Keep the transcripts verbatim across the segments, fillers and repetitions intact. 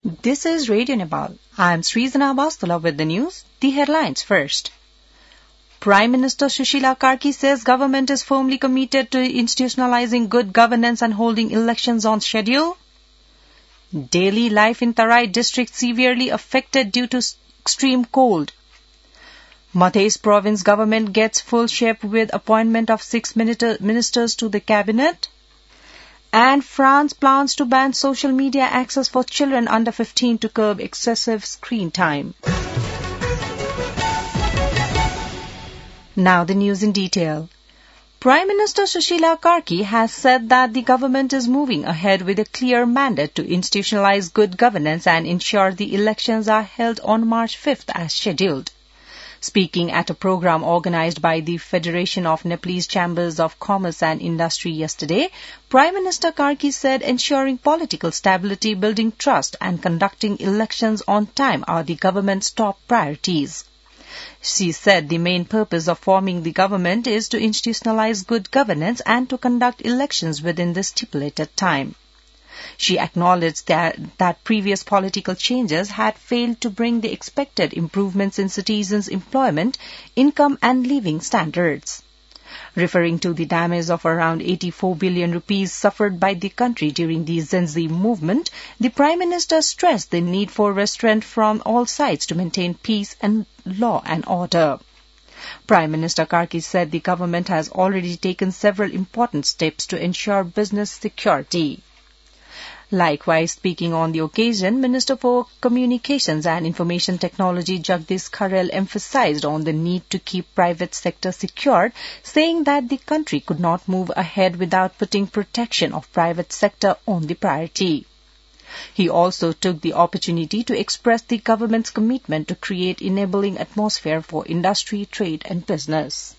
This is Radio Nepal. I am Srizana Bastula with the news. The headlines first. Prime Minister Sushila Karki says government is firmly committed to institutionalizing good governance and holding elections on schedule. Daily life in Tarai district severely affected due to extreme cold. Madhya province government gets full shape with appointment of six ministers to the cabinet. And France plans to ban social media access for children under fifteen to curb excessive screen time. Now the news in detail. Prime Minister Sushila Karki has said that the government is moving ahead with a clear mandate to institutionalize good governance and ensure the elections are held on March fifth as scheduled. Speaking at a program organized by the Federation of Nepalese Chambers of Commerce and Industry yesterday, Prime Minister Karki said ensuring political stability, building trust and conducting elections on time are the government's top priorities. She said the main purpose of forming the government is to institutionalize good governance and to conduct elections within the stipulated time. She acknowledged that, that previous political changes had failed to bring the expected improvements in citizens' employment, income and living standards. Referring to the damage of around eighty-four billion rupees suffered by the country during the Gen Z movement, the Prime Minister stressed the need for restraint from all sides to maintain peace and law and order. Prime Minister Karki said the government has already taken several important steps to ensure business security. Likewise, speaking on the occasion, Minister for Communications and Information Technology Jagdish Kharel emphasized on the need to keep private sector secured, saying that the country could not move ahead without putting protection of private sector on the priority. He also took the opportunity to express the government's commitment to create enabling atmosphere for industry, trade and business.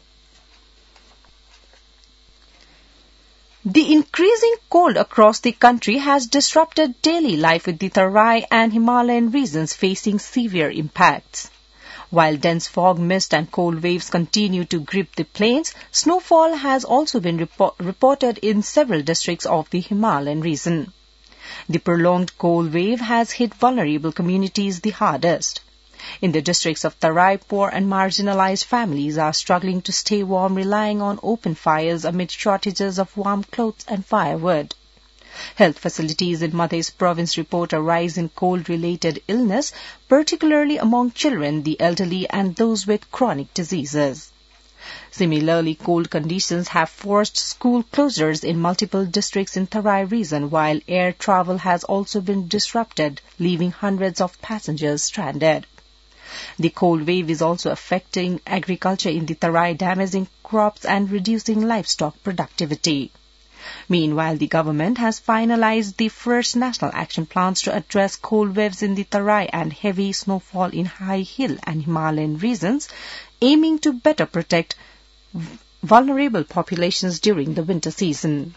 The increasing cold across the country has disrupted daily life with the Tarai and Himalayan regions facing severe impacts. While dense fog, mist and cold waves continue to grip the plains, snowfall has also been report- reported in several districts of the Himalayan region. The prolonged cold wave has hit vulnerable communities the hardest. In the districts of Tarai, poor and marginalized families are struggling to stay warm, relying on open fires amid shortages of warm clothes and firewood. Health facilities in Madhya province report a rise in cold-related illness, particularly among children, the elderly and those with chronic diseases. Similarly, cold conditions have forced school closures in multiple districts in Tarai region, while air travel has also been disrupted, leaving hundreds of passengers stranded. The cold wave is also affecting agriculture in the Tarai, damaging crops and reducing livestock productivity. Meanwhile, the government has finalized the first national action plans to address cold waves in the Tarai and heavy snowfall in high hill and Himalayan regions, aiming to better protect vulnerable populations during the winter season.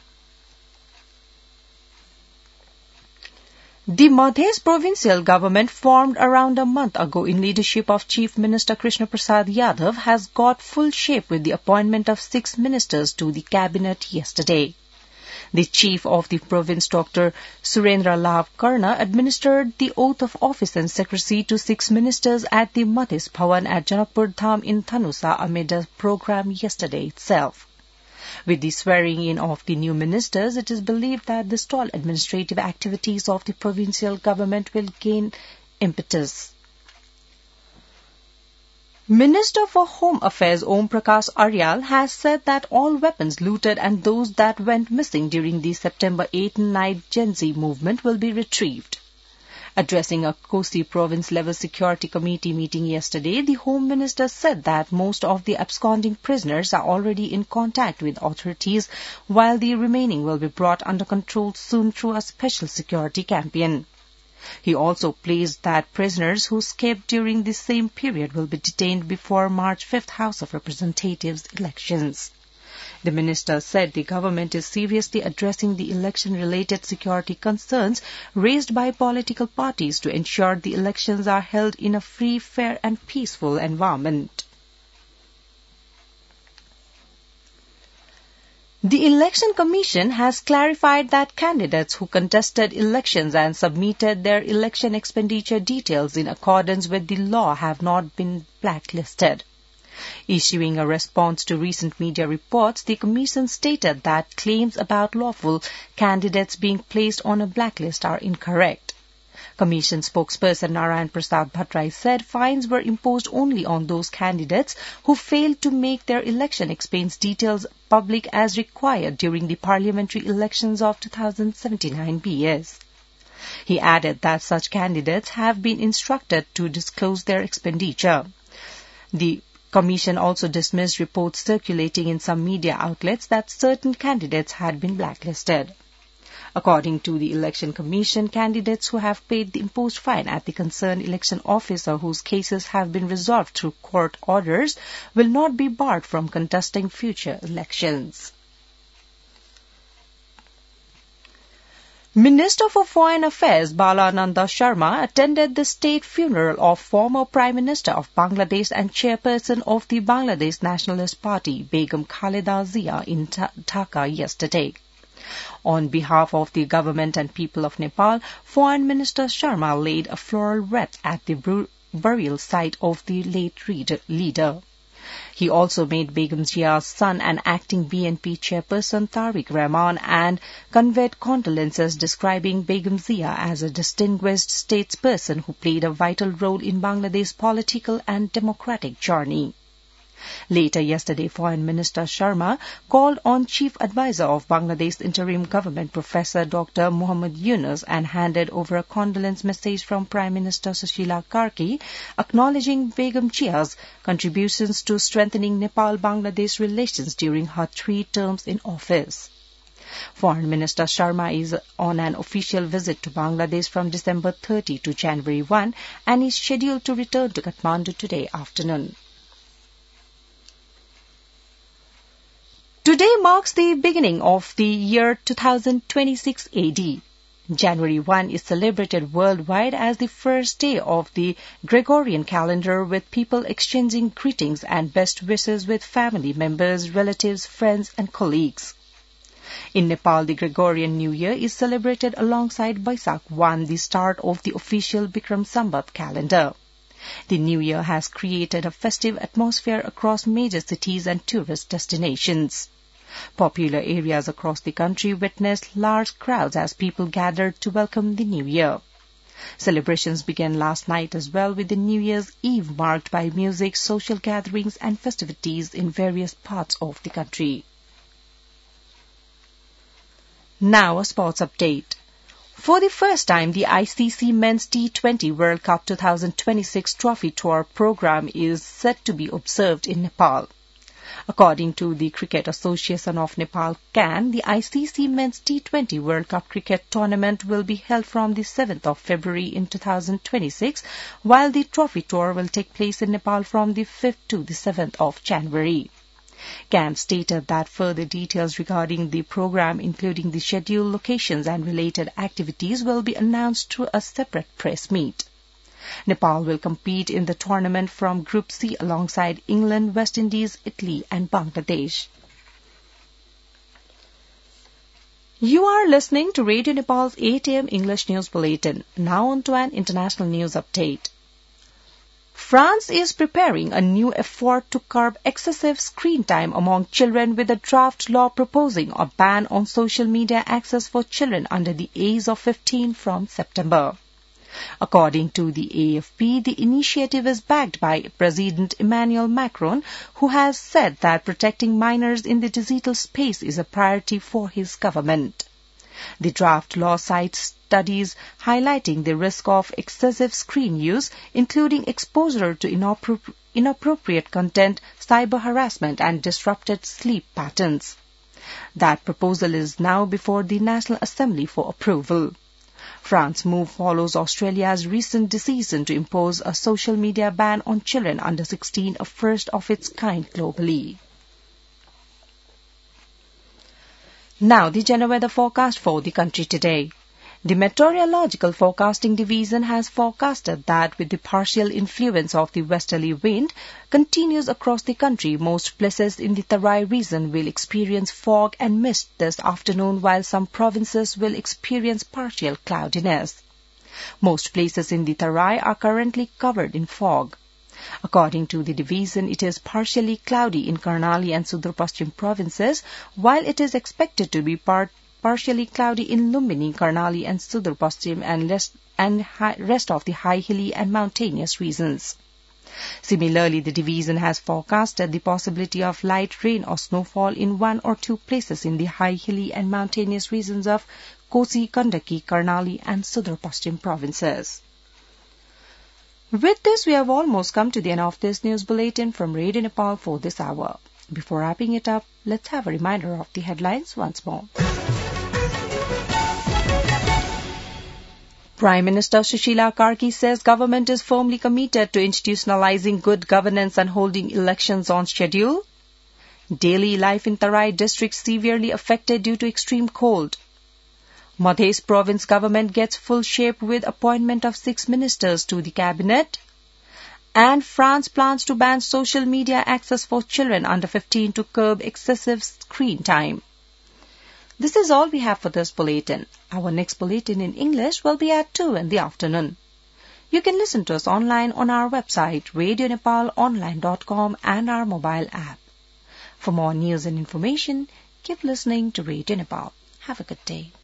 The Madhya provincial government, formed around a month ago in leadership of Chief Minister Krishna Prasad Yadav, has got full shape with the appointment of six ministers to the cabinet yesterday. The chief of the province, Doctor Surendra Labh Karna, administered the oath of office and secrecy to six ministers at the Madhya Bhavan at Janakpur Dham in Dhanusa amid a program yesterday itself. With the swearing-in of the new ministers, it is believed that the stalled administrative activities of the provincial government will gain impetus. Minister for Home Affairs Om Prakash Aryal has said that all weapons looted and those that went missing during the September eighth night Gen Z movement will be retrieved. Addressing a Kosi province-level security committee meeting yesterday, the Home Minister said that most of the absconding prisoners are already in contact with authorities, while the remaining will be brought under control soon through a special security campaign. He also placed that prisoners who escaped during the same period will be detained before March fifth House of Representatives elections. The minister said the government is seriously addressing the election-related security concerns raised by political parties to ensure the elections are held in a free, fair and peaceful environment. The Election Commission has clarified that candidates who contested elections and submitted their election expenditure details in accordance with the law have not been blacklisted. Issuing a response to recent media reports, the Commission stated that claims about lawful candidates being placed on a blacklist are incorrect. Commission spokesperson Narayan Prasad Bhattarai said fines were imposed only on those candidates who failed to make their election expense details public as required during the parliamentary elections of two thousand seventy-nine B S. He added that such candidates have been instructed to disclose their expenditure. The Commission also dismissed reports circulating in some media outlets that certain candidates had been blacklisted. According to the Election Commission, candidates who have paid the imposed fine at the concerned election officer whose cases have been resolved through court orders will not be barred from contesting future elections. Minister for Foreign Affairs Bala Nanda Sharma attended the state funeral of former Prime Minister of Bangladesh and chairperson of the Bangladesh Nationalist Party, Begum Khaleda Zia, in Dhaka yesterday. On behalf of the government and people of Nepal, Foreign Minister Sharma laid a floral wreath at the burial site of the late leader. He also made Begum Zia's son and acting B N P chairperson Tariq Rahman and conveyed condolences describing Begum Zia as a distinguished statesperson who played a vital role in Bangladesh's political and democratic journey. Later yesterday, Foreign Minister Sharma called on Chief Advisor of Bangladesh's interim government, Professor Doctor Muhammad Yunus, and handed over a condolence message from Prime Minister Sushila Karki, acknowledging Begum Zia's contributions to strengthening Nepal-Bangladesh relations during her three terms in office. Foreign Minister Sharma is on an official visit to Bangladesh from December thirtieth to January first and is scheduled to return to Kathmandu today afternoon. Today marks the beginning of the year two thousand twenty-six A D. January first is celebrated worldwide as the first day of the Gregorian calendar, with people exchanging greetings and best wishes with family members, relatives, friends and colleagues. In Nepal, the Gregorian New Year is celebrated alongside Baisakh first, the start of the official Bikram Sambat calendar. The New Year has created a festive atmosphere across major cities and tourist destinations. Popular areas across the country witnessed large crowds as people gathered to welcome the New Year. Celebrations began last night as well, with the New Year's Eve marked by music, social gatherings and festivities in various parts of the country. Now a sports update. For the first time, the I C C Men's T twenty World Cup twenty twenty-six Trophy Tour program is set to be observed in Nepal. According to the Cricket Association of Nepal, C A N, the I C C Men's T twenty World Cup Cricket Tournament will be held from the seventh of February in two thousand twenty-six, while the Trophy Tour will take place in Nepal from the fifth to the seventh of January. C A N stated that further details regarding the program, including the schedule, locations and related activities, will be announced through a separate press meet. Nepal will compete in the tournament from Group C alongside England, West Indies, Italy and Bangladesh. You are listening to Radio Nepal's eight a m English News Bulletin. Now on to an international news update. France is preparing a new effort to curb excessive screen time among children, with a draft law proposing a ban on social media access for children under the age of fifteen from September. According to the A F P, the initiative is backed by President Emmanuel Macron, who has said that protecting minors in the digital space is a priority for his government. The draft law cites studies highlighting the risk of excessive screen use, including exposure to inappropri- inappropriate content, cyber harassment and disrupted sleep patterns. That proposal is now before the National Assembly for approval. France's move follows Australia's recent decision to impose a social media ban on children under sixteen, a first of its kind globally. Now the general weather forecast for the country today. The Meteorological Forecasting Division has forecasted that with the partial influence of the westerly wind continues across the country, most places in the Tarai region will experience fog and mist this afternoon, while some provinces will experience partial cloudiness. Most places in the Tarai are currently covered in fog. According to the division, it is partially cloudy in Karnali and Sudur Paschim provinces, while it is expected to be part partially cloudy in Lumbini, Karnali and Sudur Paschim and, rest, and high, rest of the high hilly and mountainous regions. Similarly, the division has forecasted the possibility of light rain or snowfall in one or two places in the high hilly and mountainous regions of Kosi, Gandaki, Karnali and Sudur Paschim provinces. With this, we have almost come to the end of this news bulletin from Radio Nepal for this hour. Before wrapping it up, let's have a reminder of the headlines once more. Prime Minister Sushila Karki says government is firmly committed to institutionalizing good governance and holding elections on schedule. Daily life in Tarai district severely affected due to extreme cold. Madhya province government gets full shape with appointment of six ministers to the cabinet. And France plans to ban social media access for children under fifteen to curb excessive screen time. This is all we have for this bulletin. Our next bulletin in English will be at two in the afternoon. You can listen to us online on our website, radio nepal online dot com, and our mobile app. For more news and information, keep listening to Radio Nepal. Have a good day.